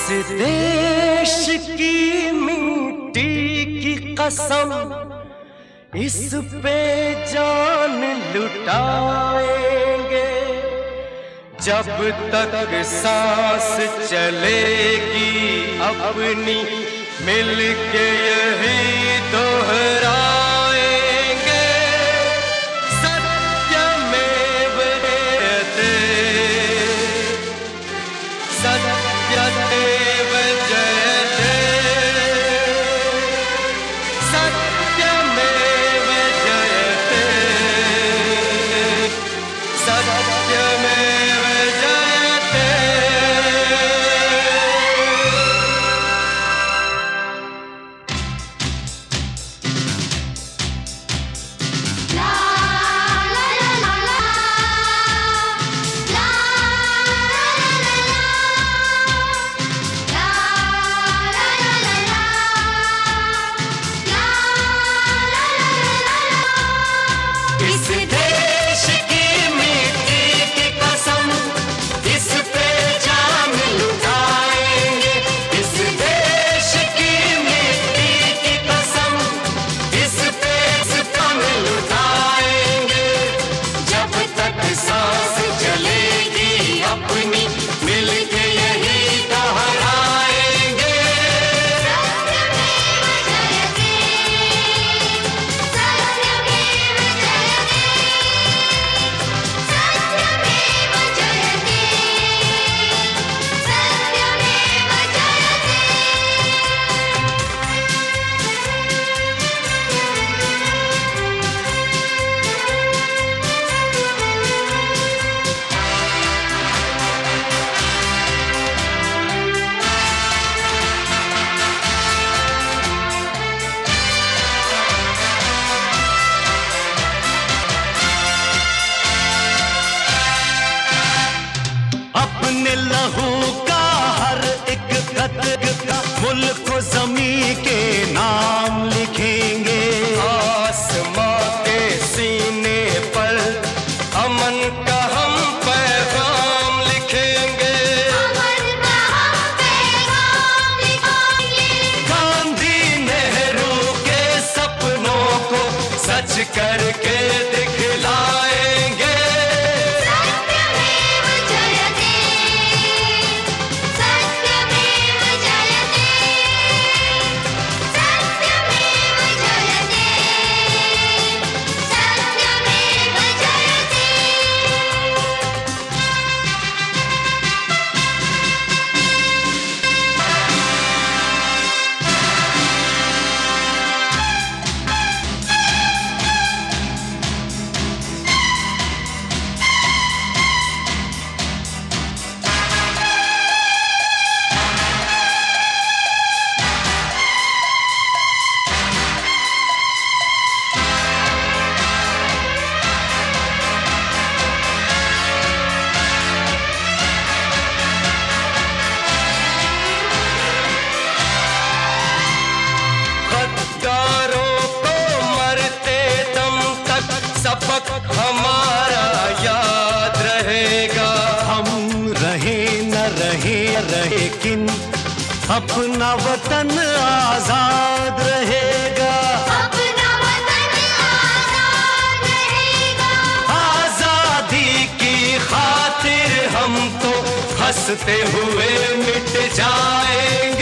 देश की मिट्टी की कसम, इस पे जान लुटाएंगे। जब तक सांस चलेगी अपनी, मिलके यही दोहराएंगे। सत्यमेव जयते, सत्यमेव जयते, सत्यमेव जयते, सत्यमेव जयते। इस देश की मिट्टी की कसम, इस पे जान लुटाएंगे। इस देश की मिट्टी की कसम, इस पे जान लुटाएंगे। जब तक सांस चलेगी अपनी, मिलके यही दोहराएंगे। अपने लहू का हर एक कतरा मुल्क ज़मीं के नाम लिखेंगे। आसमां के सीने पर अमन का हम पैगाम लिखेंगे। गांधी नेहरू के सपनों को सच करके दिखलाएंगे। सबक हमारा याद रहेगा। हम रहे न रहे लेकिन अपना वतन आजाद रहेगा। अपना वतन आजाद रहेगा। आजादी की खातिर हम तो हंसते हुए मिट जाएंगे।